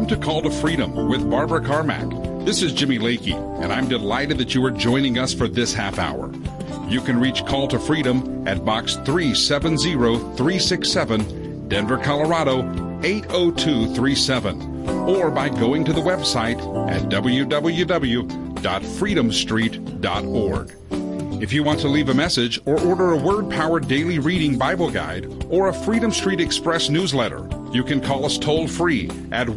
Welcome to Call to Freedom with Barbara Carmack. This is Jimmy Lakey, and I'm delighted that you are joining us for this half hour. You can reach Call to Freedom at Box 370367, Denver, Colorado 80237, or by going to the website at www.freedomstreet.org. If you want to leave a message or order a Word-Powered Daily Reading Bible Guide or a Freedom Street Express newsletter, you can call us toll-free at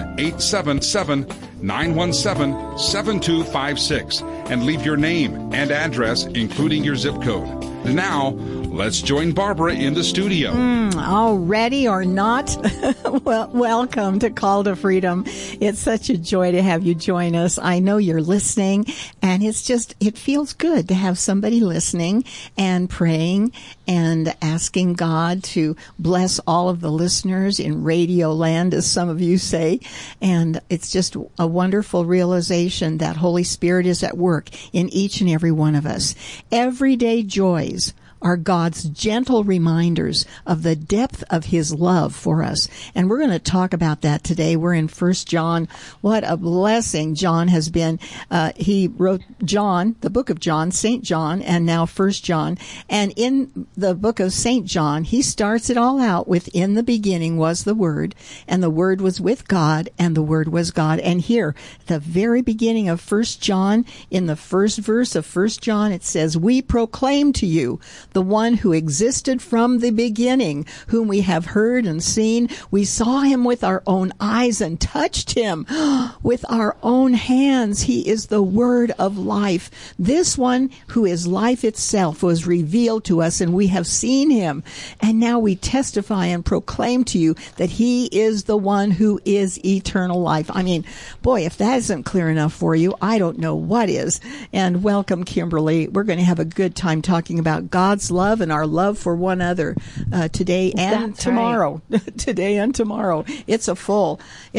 1-877-917-7256 and leave your name and address, including your zip code. Now, let's join Barbara in the studio. All ready or not? Well, welcome to Call to Freedom. It's such a joy to have you join us. I know you're listening, and it feels good to have somebody listening and praying and asking God to bless all of the listeners in Radio Land, as some of you say. And it's just a wonderful realization that Holy Spirit is at work in each and every one of us. Everyday joys are God's gentle reminders of the depth of His love for us. And we're going to talk about that today. We're in 1 John. What a blessing John has been. He wrote John, the book of John, St. John, and now 1 John. And in the book of St. John, he starts it all out with, in the beginning was the Word, and the Word was with God, and the Word was God. And here, at the very beginning of 1 John, in the first verse of 1 John, it says, "We proclaim to you the one who existed from the beginning, whom we have heard and seen. We saw him with our own eyes and touched him with our own hands. He is the Word of life. This one who is life itself was revealed to us, and we have seen him. And now we testify and proclaim to you that he is the one who is eternal life." I mean, boy, if that isn't clear enough for you, I don't know what is. And welcome, Kimberly. We're going to have a good time talking about God's love and our love for one another today and That's tomorrow. Right. Today and tomorrow. It's a full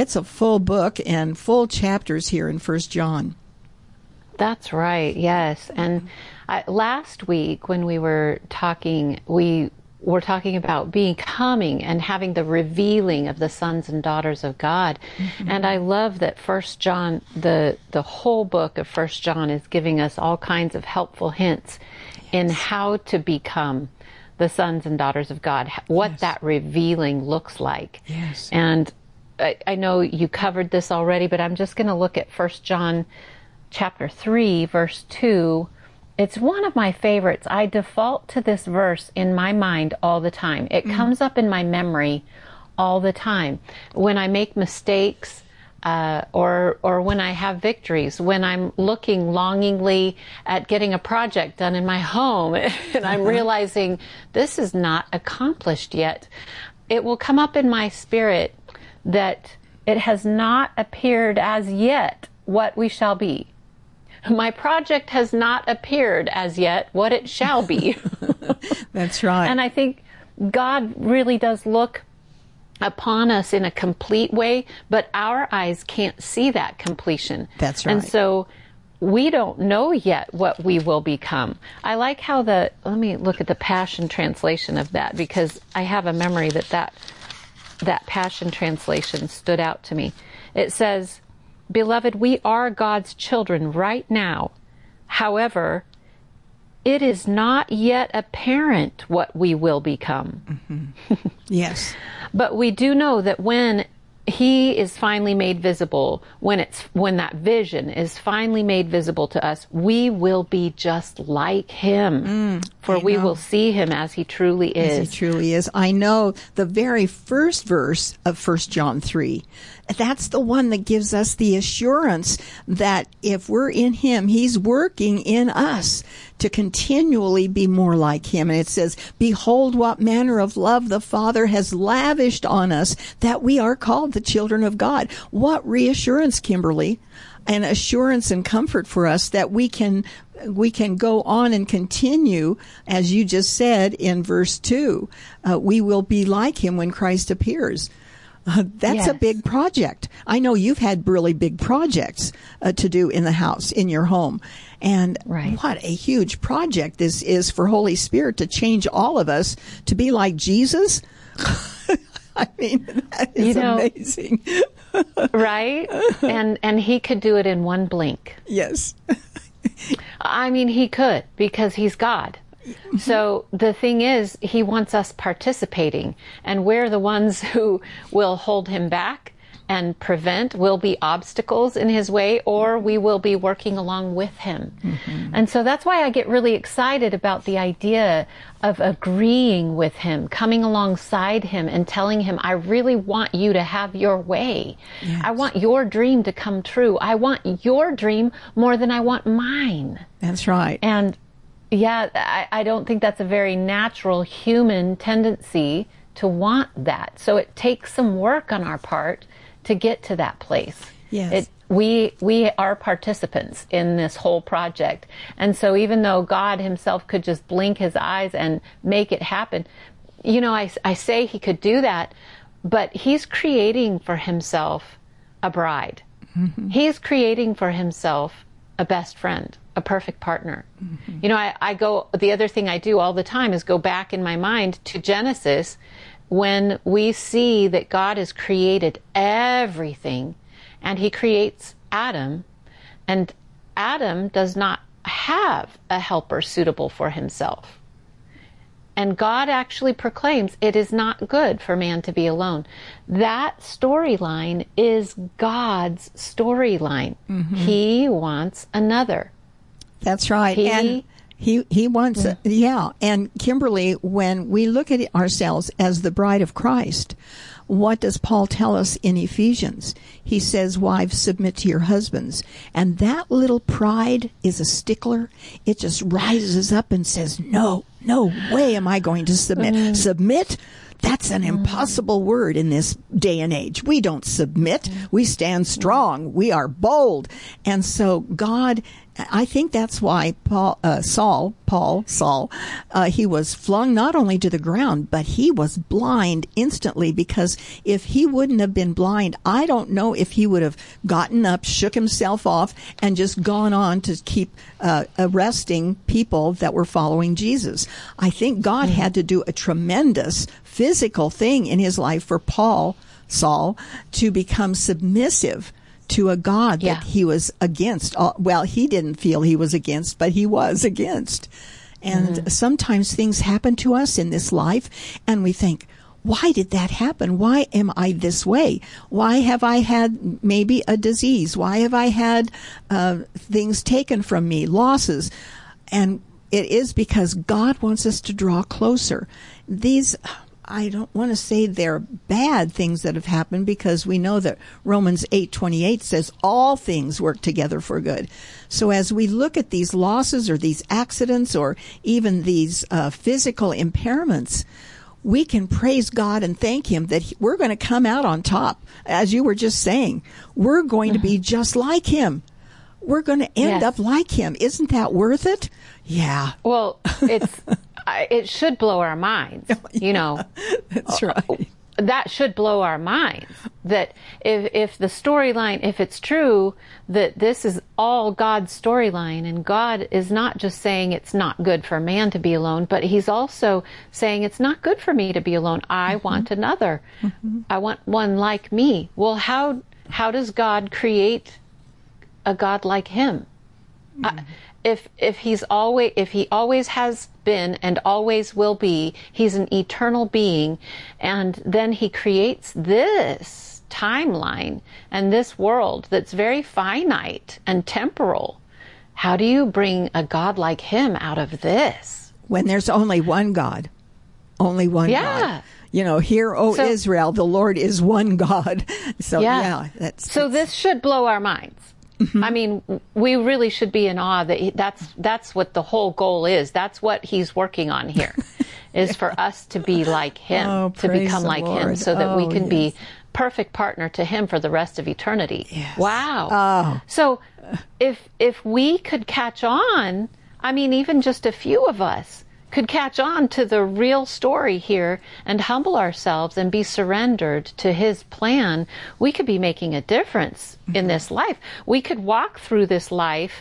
book and full chapters here in 1 John. That's right. Yes. And last week when we were talking, we were talking about becoming and having the revealing of the sons and daughters of God. Mm-hmm. And I love that 1 John, the whole book of 1 John is giving us all kinds of helpful hints in how to become the sons and daughters of God, what that revealing looks like. Yes. And I know you covered this already, but I'm just going to look at 1 John chapter 3, verse 2. It's one of my favorites. I default to this verse in my mind all the time. It comes up in my memory all the time. When I make mistakes, or when I have victories, when I'm looking longingly at getting a project done in my home and I'm realizing this is not accomplished yet, it will come up in my spirit that it has not appeared as yet what we shall be. My project has not appeared as yet what it shall be. That's right. And I think God really does look upon us in a complete way, but our eyes can't see that completion. That's right. And so we don't know yet what we will become. I like how let me look at the Passion Translation of that, because I have a memory that Passion Translation stood out to me. It says, "Beloved, we are God's children right now. However, it is not yet apparent what we will become." Mm-hmm. Yes. But we do know that when He is finally made visible, when that vision is finally made visible to us, we will be just like Him. For we will see Him as He truly is. As He truly is. I know the very first verse of 1 John 3. That's the one that gives us the assurance that if we're in Him, He's working in us to continually be more like Him. And it says, "Behold what manner of love the Father has lavished on us, that we are called the children of God." What reassurance, Kimberly, and assurance and comfort for us that we can go on and continue, as you just said in verse 2, we will be like Him when Christ appears. That's a big project. I know you've had really big projects to do in the house, in your home. And what a huge project this is for Holy Spirit to change all of us to be like Jesus. I mean, that is amazing. Right? And he could do it in one blink. Yes. I mean, he could, because he's God. So the thing is, he wants us participating, and we're the ones who will hold him back and prevent, will be obstacles in his way, or we will be working along with him. And so that's why I get really excited about the idea of agreeing with him, coming alongside him and telling him, I really want you to have your way. Yes. I want your dream to come true. I want your dream more than I want mine. That's right. And yeah, I don't think that's a very natural human tendency to want that. So it takes some work on our part to get to that place. Yes. We are participants in this whole project. And so even though God himself could just blink his eyes and make it happen, you know, I say he could do that, but he's creating for himself a bride. He's creating for himself a best friend, a perfect partner. You know, the other thing I do all the time is go back in my mind to Genesis, when we see that God has created everything, and he creates Adam, and Adam does not have a helper suitable for himself. And God actually proclaims it is not good for man to be alone. That storyline is God's storyline. He wants another. That's right. And he wants, And Kimberly, when we look at ourselves as the bride of Christ, what does Paul tell us in Ephesians? He says, wives, submit to your husbands. And that little pride is a stickler. It just rises up and says, no way am I going to submit. Submit? That's an impossible word in this day and age. We don't submit. We stand strong. We are bold. And so God, I think that's why Saul, he was flung not only to the ground, but he was blind instantly, because if he wouldn't have been blind, I don't know if he would have gotten up, shook himself off, and just gone on to keep arresting people that were following Jesus. I think God had to do a tremendous physical thing in his life for Saul, to become submissive to a God that he was against. Well, he didn't feel he was against, but he was against. And sometimes things happen to us in this life, and we think, why did that happen? Why am I this way? Why have I had maybe a disease? Why have I had things taken from me, losses? And it is because God wants us to draw closer. These, I don't want to say they're bad things that have happened, because we know that Romans 8:28 says all things work together for good. So as we look at these losses or these accidents or even these physical impairments, we can praise God and thank him that we're going to come out on top. As you were just saying, we're going to be just like him. We're going to end up like him. Isn't that worth it? Yeah. Well, it should blow our minds, you know. That's right. That should blow our minds. That if the storyline, if it's true that this is all God's storyline, and God is not just saying it's not good for man to be alone, but he's also saying it's not good for me to be alone. I want another. I want one like me. Well, how does God create a God like him? If he always has been and always will be, he's an eternal being, and then he creates this timeline and this world that's very finite and temporal. How do you bring a God like him out of this? When there's only one God. Only one God. You know, hear, O Israel, the Lord is one God. So, So this should blow our minds. I mean, we really should be in awe that that's what the whole goal is. That's what he's working on here, is for us to be like him, to become like him, so that we can be perfect partner to him for the rest of eternity. Yes. Wow. So if we could catch on, I mean, even just a few of us could catch on to the real story here and humble ourselves and be surrendered to his plan, we could be making a difference in this life. We could walk through this life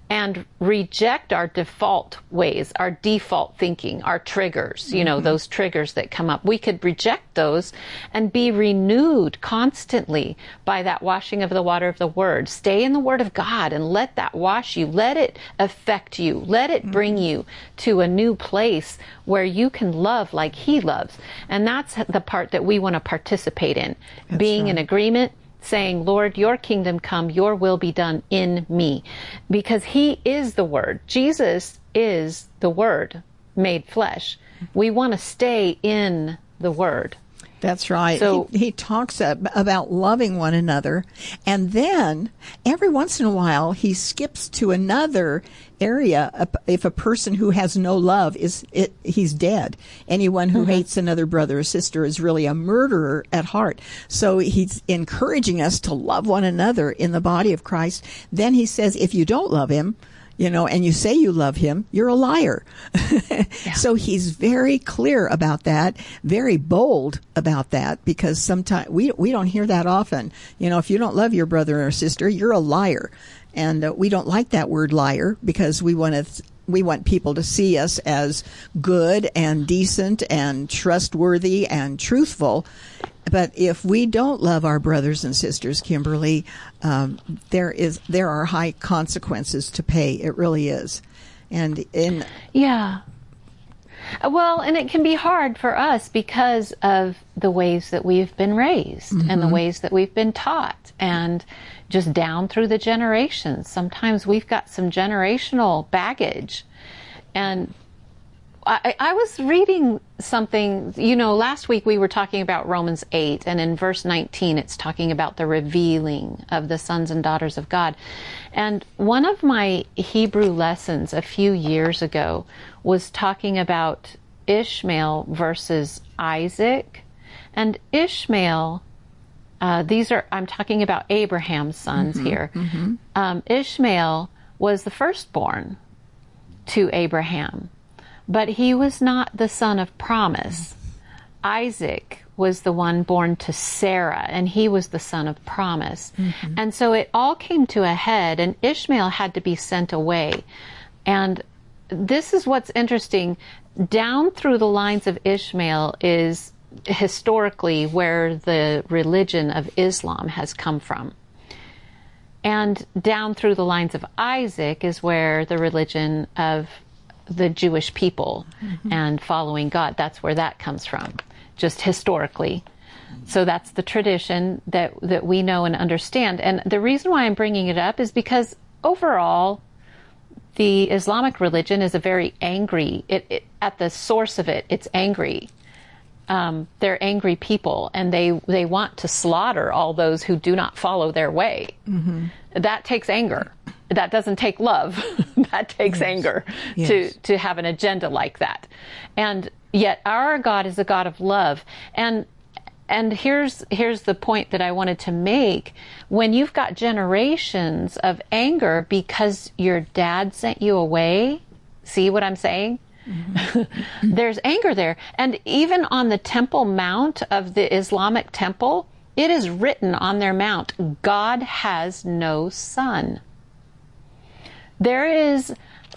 and reject our default ways, our default thinking, our triggers, those triggers that come up. We could reject those and be renewed constantly by that washing of the water of the Word. Stay in the Word of God and let that wash you. Let it affect you. Let it bring you to a new place where you can love like He loves. And that's the part that we want to participate in. That's being in agreement, saying, Lord, your kingdom come, your will be done in me. Because He is the Word. Jesus is the Word made flesh. We want to stay in the Word. That's right. So he talks about loving one another, and then every once in a while he skips to another area. If a person who has no love he's dead. Anyone who hates another brother or sister is really a murderer at heart. So he's encouraging us to love one another in the body of Christ. Then he says, if you don't love Him, and you say you love Him, you're a liar. So he's very clear about that, very bold about that, because sometimes we don't hear that often. If you don't love your brother or sister, you're a liar. And we don't like that word liar, because we want people to see us as good and decent and trustworthy and truthful. But if we don't love our brothers and sisters, Kimberly, there are high consequences to pay. It really is. And well, and it can be hard for us because of the ways that we've been raised and the ways that we've been taught, and just down through the generations. Sometimes we've got some generational baggage. And I was reading something, last week we were talking about Romans 8, and in verse 19 it's talking about the revealing of the sons and daughters of God. And one of my Hebrew lessons a few years ago was talking about Ishmael versus Isaac. And Ishmael, I'm talking about Abraham's sons here. Ishmael was the firstborn to Abraham, but he was not the son of promise. Isaac was the one born to Sarah, and he was the son of promise. And so it all came to a head, and Ishmael had to be sent away. And this is what's interesting. Down through the lines of Ishmael is historically where the religion of Islam has come from. And down through the lines of Isaac is where the religion of the Jewish people and following God, that's where that comes from, just historically. So that's the tradition that we know and understand. And the reason why I'm bringing it up is because overall, the Islamic religion is a very angry, at the source of it, it's angry. They're angry people, and they want to slaughter all those who do not follow their way. That takes anger. That doesn't take love. That takes anger to have an agenda like that. And yet our God is a God of love. And here's the point that I wanted to make. When you've got generations of anger because your dad sent you away, see what I'm saying? There's anger there. And even on the Temple Mount of the Islamic temple, it is written on their mount, God has no son. There is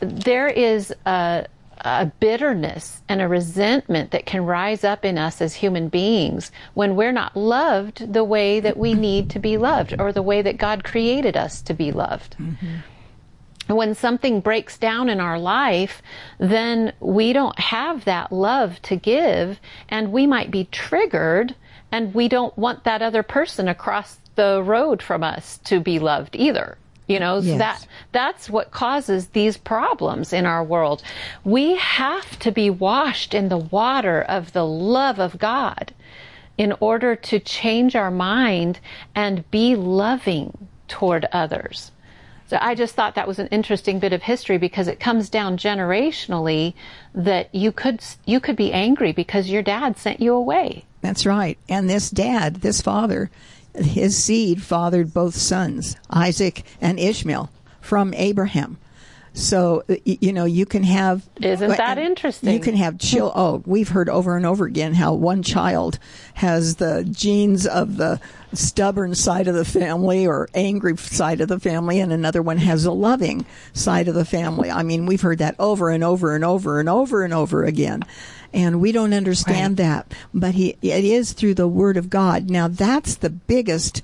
a bitterness and a resentment that can rise up in us as human beings when we're not loved the way that we need to be loved, or the way that God created us to be loved. When something breaks down in our life, then we don't have that love to give, and we might be triggered, and we don't want that other person across the road from us to be loved either. So that's what causes these problems in our world. We have to be washed in the water of the love of God in order to change our mind and be loving toward others. So I just thought that was an interesting bit of history, because it comes down generationally that you could be angry because your dad sent you away. That's right. And this father, his seed fathered both sons, Isaac and Ishmael, from Abraham. So, you can have... Isn't that interesting? You can have we've heard over and over again how one child has the genes of the stubborn side of the family or angry side of the family, and another one has a loving side of the family. I mean, we've heard that over and over and over and over and over again. And we don't understand that. But it is through the Word of God. Now, that's the biggest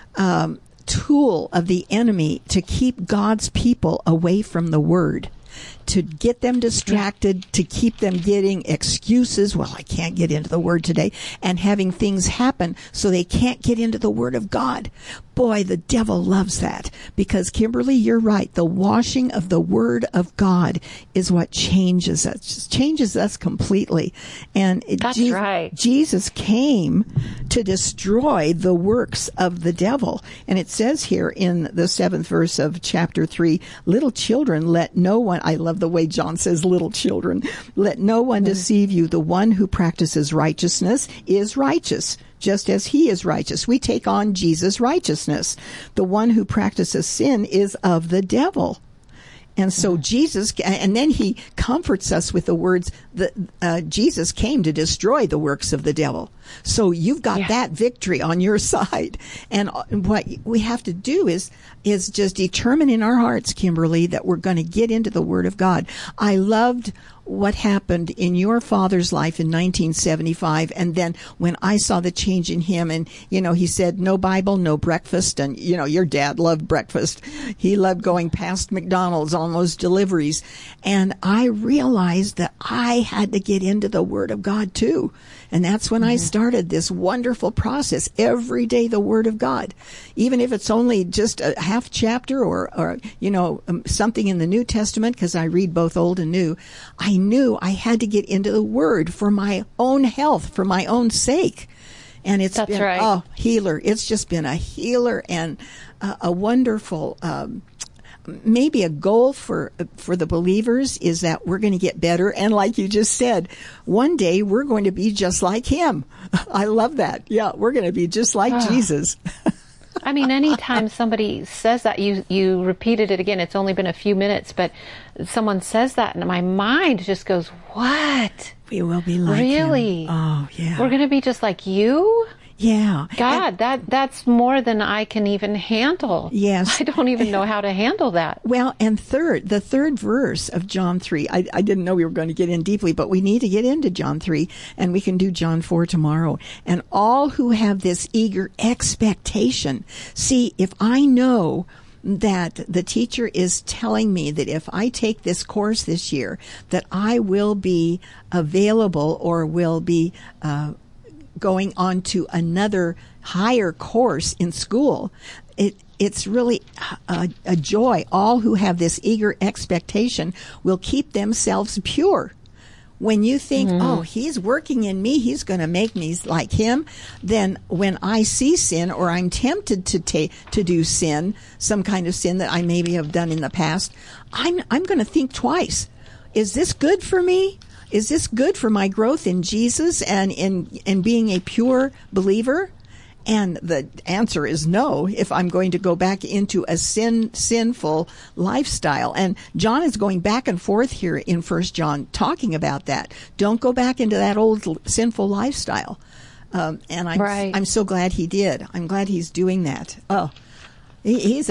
tool of the enemy to keep God's people away from the Word, to get them distracted, to keep them getting excuses. Well, I can't get into the Word today, and having things happen so they can't get into the Word of God. Boy, the devil loves that, because Kimberly, you're right. The washing of the Word of God is what changes us. It changes us completely. And That's right. Jesus came to destroy the works of the devil. And it says here in the 7th verse of chapter 3, little children, let no one, I love the way John says little children, let no one deceive you. The one who practices righteousness is righteous, just as he is righteous. We take on Jesus' righteousness. The one who practices sin is of the devil. And so Jesus, and then he comforts us with the words that Jesus came to destroy the works of the devil. So you've got that victory on your side. And what we have to do is just determine in our hearts, Kimberly, that we're going to get into the Word of God. I loved what happened in your father's life in 1975. And then when I saw the change in him, and, he said, no Bible, no breakfast. And, your dad loved breakfast. He loved going past McDonald's on those deliveries. And I realized that I had to get into the Word of God too. And that's when I started this wonderful process. Every day, the Word of God. Even if it's only just a half chapter or something in the New Testament, because I read both Old and New, I knew I had to get into the Word for my own health, for my own sake. And it's been, healer. It's just been a healer and a wonderful, maybe a goal for the believers is that we're going to get better. And like you just said, one day we're going to be just like him. I love that. Yeah, we're going to be just like Jesus. I mean, anytime somebody says that, you repeated it again. It's only been a few minutes, but someone says that, and my mind just goes, what? We will be like him. Really? Oh, yeah. We're going to be just like you? Yeah. God, that's more than I can even handle. Yes. I don't even know how to handle that. Well, and the third verse of John 3, I didn't know we were going to get in deeply, but we need to get into John 3, and we can do John 4 tomorrow. And all who have this eager expectation. See, if I know that the teacher is telling me that if I take this course this year, that I will be available or will be going on to another higher course in school, it's really a joy. All who have this eager expectation will keep themselves pure. When you think, oh, he's working in me, he's going to make me like him, then when I see sin or I'm tempted to do sin, some kind of sin that I maybe have done in the past, I'm going to think twice. Is this good for me? Is this good for my growth in Jesus and in being a pure believer? And the answer is no, if I'm going to go back into a sinful lifestyle. And John is going back and forth here in 1 John talking about that. Don't go back into that old sinful lifestyle. And I'm so glad he did. I'm glad he's doing that. Oh. He's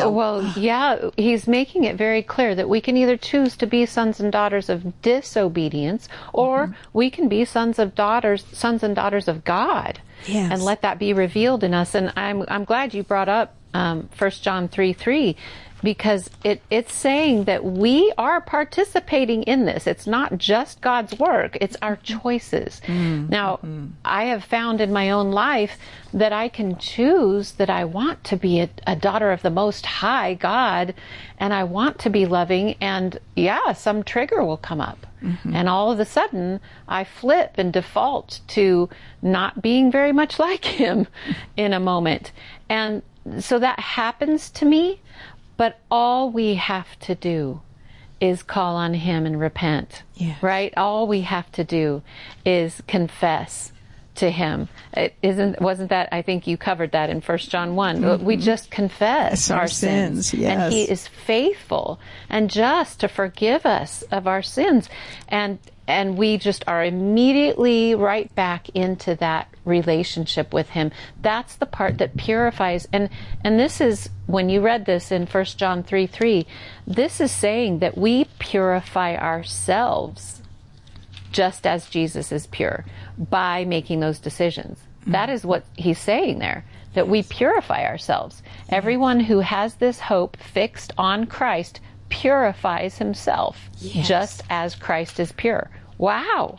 making it very clear that we can either choose to be sons and daughters of disobedience, or we can be sons and daughters of God, and let that be revealed in us. And I'm glad you brought up 1 John 3:3, because it's saying that we are participating in this. It's not just God's work, it's our choices. Now, I have found in my own life that I can choose that I want to be a daughter of the Most High God, and I want to be loving, and some trigger will come up. And all of a sudden, I flip and default to not being very much like him in a moment. And so that happens to me. But all we have to do is call on him and repent, right? All we have to do is confess to him. Wasn't that, I think you covered that in 1 John 1. We just confess our sins. Yes. And he is faithful and just to forgive us of our sins. And we just are immediately right back into that relationship with him. That's the part that purifies. And this is, when you read this in 1 John 3:3, this is saying that we purify ourselves just as Jesus is pure by making those decisions. That is what he's saying there, that we purify ourselves. Everyone who has this hope fixed on Christ purifies himself, just as Christ is pure. Wow.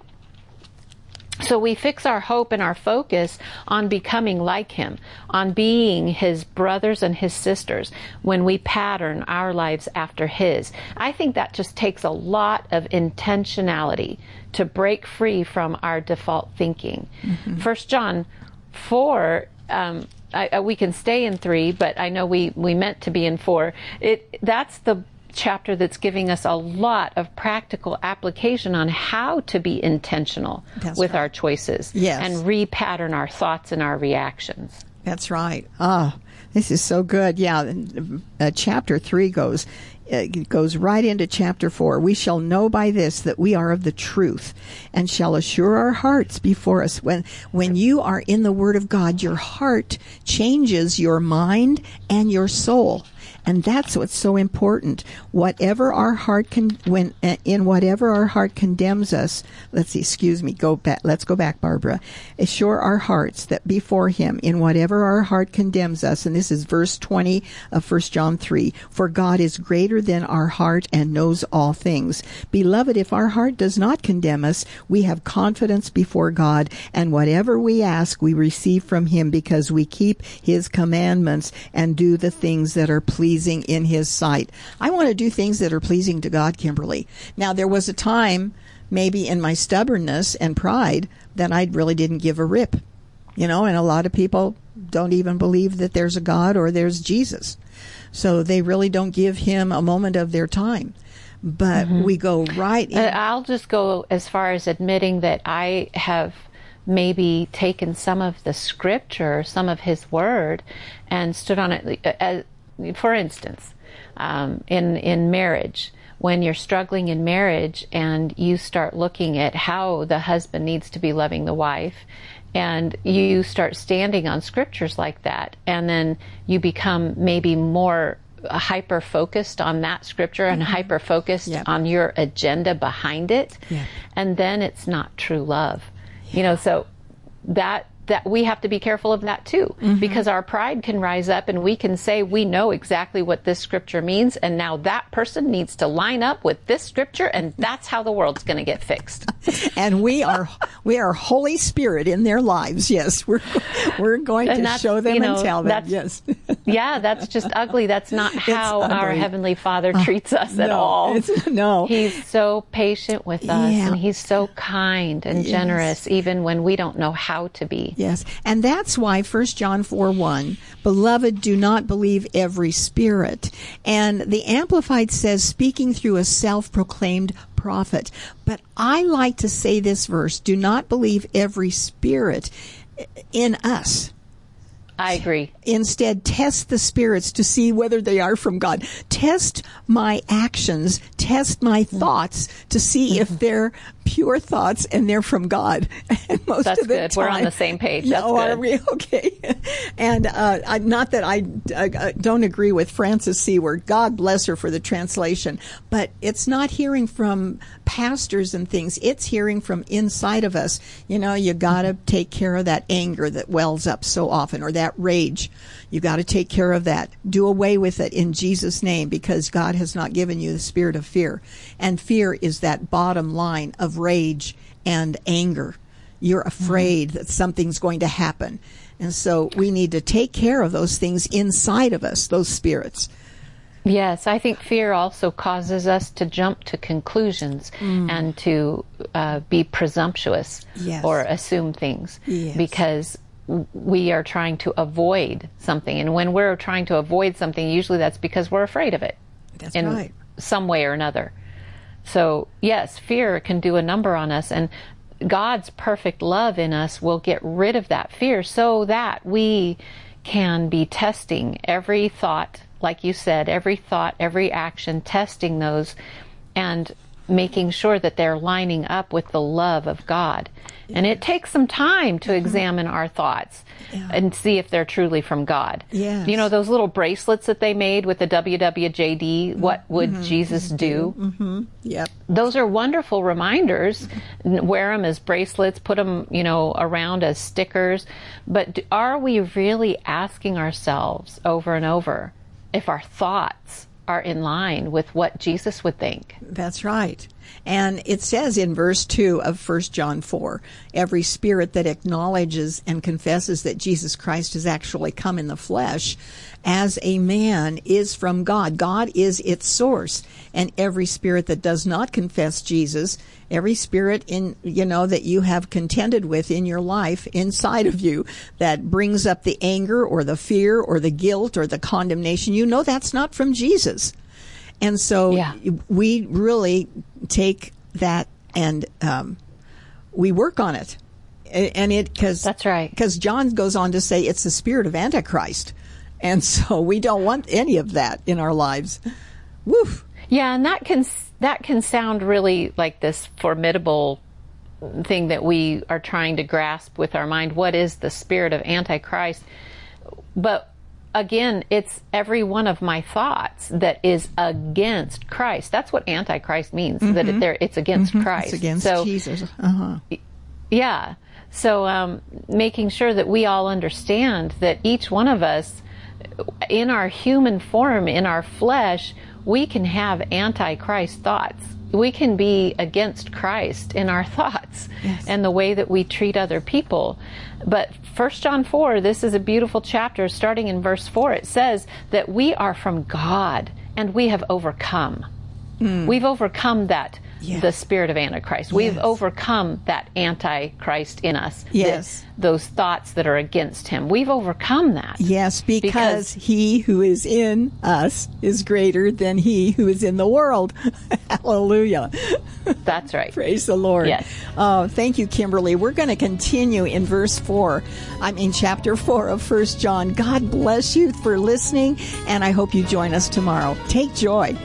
So we fix our hope and our focus on becoming like him, on being his brothers and his sisters when we pattern our lives after his. I think that just takes a lot of intentionality to break free from our default thinking. 1 John 4, we can stay in 3, but I know we meant to be in 4. That's the chapter that's giving us a lot of practical application on how to be intentional with our choices and repattern our thoughts and our reactions. That's right. This is so good. Yeah, chapter 3 goes right into chapter 4. We shall know by this that we are of the truth, and shall assure our hearts before us. When you are in the Word of God, your heart changes your mind and your soul. And that's what's so important. Whatever our heart whatever our heart condemns us, let's go back, Barbara. Assure our hearts that before him, in whatever our heart condemns us, and this is verse 20 of 1 John 3, for God is greater than our heart and knows all things. Beloved, if our heart does not condemn us, we have confidence before God, and whatever we ask, we receive from him, because we keep his commandments and do the things that are pleasing in his sight. I want to do things that are pleasing to God, Kimberly. Now, there was a time, maybe in my stubbornness and pride, that I really didn't give a rip. And a lot of people don't even believe that there's a God or there's Jesus. So they really don't give him a moment of their time. But we go right in. I'll just go as far as admitting that I have maybe taken some of the scripture, some of his word, and stood on it. For instance, in marriage, when you're struggling in marriage and you start looking at how the husband needs to be loving the wife, and you start standing on scriptures like that, and then you become maybe more hyper-focused on that scripture and hyper-focused on your agenda behind it, and then it's not true love. So that we have to be careful of that too, because our pride can rise up and we can say we know exactly what this scripture means, and now that person needs to line up with this scripture, and that's how the world's going to get fixed. And we are Holy Spirit in their lives. Yes, we're going to show them and tell them. Yes. Yeah, that's just ugly. That's not how our Heavenly Father treats us at all. No. He's so patient with us, and he's so kind and generous, even when we don't know how to be. Yes, and that's why 1 John 4:1, beloved, do not believe every spirit. And the Amplified says, speaking through a self-proclaimed prophet. But I like to say this verse, do not believe every spirit in us. I agree. Instead, test the spirits to see whether they are from God. Test my actions, test my thoughts to see if they're pure thoughts and they're from God. And most That's of the good. time, we're on the same page. That's good. Are we? Okay. And not that I don't agree with Frances Seward. God bless her for the translation. But it's not hearing from pastors and things. It's hearing from inside of us. You got to take care of that anger that wells up so often, or that rage. You got to take care of that. Do away with it in Jesus' name, because God has not given you the spirit of fear. And fear is that bottom line of rage and anger. You're afraid that something's going to happen. And so we need to take care of those things inside of us, those spirits. Yes, I think fear also causes us to jump to conclusions and to be presumptuous or assume things because we are trying to avoid something. And when we're trying to avoid something, usually that's because we're afraid of it. That's right. In some way or another. So, yes, fear can do a number on us. And God's perfect love in us will get rid of that fear so that we can be testing every thought, like you said, every thought, every action, testing those and making sure that they're lining up with the love of God. Yeah. And it takes some time to examine our thoughts and see if they're truly from God. Yes. You know, those little bracelets that they made with the WWJD, what would Jesus do? Yep. Those are wonderful reminders. Wear them as bracelets, put them, around as stickers. But are we really asking ourselves over and over if our thoughts are in line with what Jesus would think? That's right. And it says in verse 2 of 1 John 4, every spirit that acknowledges and confesses that Jesus Christ has actually come in the flesh as a man is from God. God is its source. And every spirit that does not confess Jesus, every spirit that you have contended with in your life inside of you that brings up the anger or the fear or the guilt or the condemnation, that's not from Jesus. And so we really take that and we work on it. And that's right. Because John goes on to say it's the spirit of Antichrist. And so we don't want any of that in our lives. Woof. Yeah, and that can sound really like this formidable thing that we are trying to grasp with our mind. What is the spirit of Antichrist? But again, it's every one of my thoughts that is against Christ. That's what Antichrist means, that it's against Christ. It's against Jesus. Yeah. So making sure that we all understand that each one of us, in our human form, in our flesh, we can have Antichrist thoughts. We can be against Christ in our thoughts and the way that we treat other people. But 1 John 4, this is a beautiful chapter. Starting in verse 4, it says that we are from God and we have overcome. We've overcome that, the spirit of Antichrist. We've overcome that Antichrist in us. Yes. Those thoughts that are against him. We've overcome that. Yes, because he who is in us is greater than he who is in the world. Hallelujah. That's right. Praise the Lord. Yes. Oh, thank you, Kimberly. We're going to continue in chapter 4 of 1 John. God bless you for listening, and I hope you join us tomorrow. Take joy.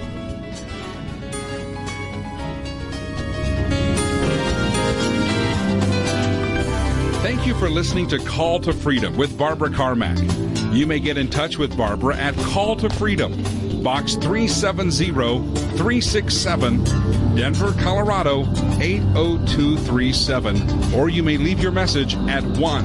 Thank you for listening to Call to Freedom with Barbara Carmack. You may get in touch with Barbara at Call to Freedom, Box 370-367, Denver, Colorado 80237. Or you may leave your message at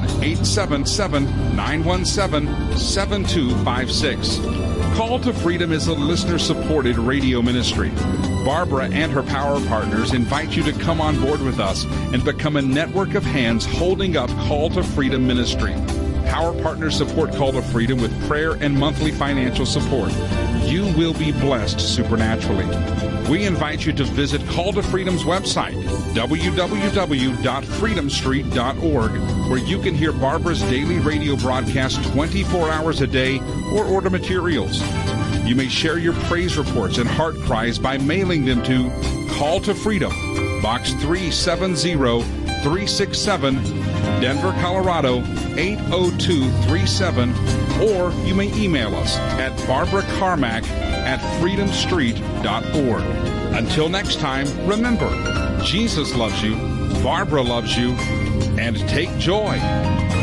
1-877-917-7256. Call to Freedom is a listener-supported radio ministry. Barbara and her power partners invite you to come on board with us and become a network of hands holding up Call to Freedom ministry. Power partners support Call to Freedom with prayer and monthly financial support. You will be blessed supernaturally. We invite you to visit Call to Freedom's website, www.freedomstreet.org, where you can hear Barbara's daily radio broadcast 24 hours a day or order materials. You may share your praise reports and heart cries by mailing them to Call to Freedom, Box 370-367, Denver, Colorado 80237, or you may email us at barbaracarmack@freedomstreet.org. Until next time, remember, Jesus loves you, Barbara loves you, and take joy.